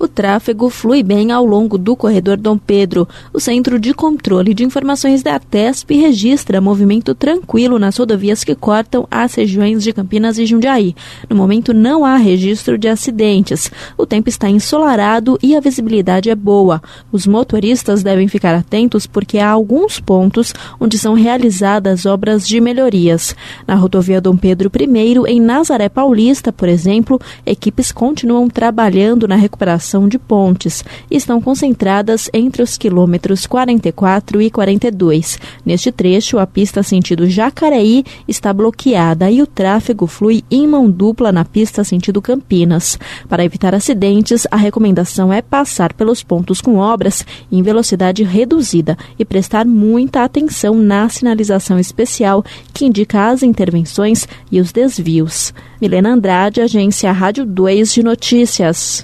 o tráfego flui bem ao longo do corredor Dom Pedro. O Centro de Controle de Informações da ARTESP registra movimento tranquilo nas rodovias que cortam as regiões de Campinas e Jundiaí. No momento não há registro de acidentes. O tempo está ensolarado e a visibilidade é boa. Os motoristas devem ficar atentos porque há alguns pontos onde são realizadas obras de melhorias. Na rodovia Dom Pedro I, em Nazaré Paulista, por exemplo, equipes continuam trabalhando na recuperação de pontes e estão concentradas entre os quilômetros 44 e 42. Neste trecho, a pista sentido Jacareí está bloqueada e o tráfego flui em mão dupla na pista sentido Campinas. Para evitar acidentes, a recomendação é passar pelos pontos com obras em velocidade reduzida e prestar muita atenção na sinalização especial que indica as intervenções e os desvios. Milena Andrade, Agência Rádio 2 de Notícias.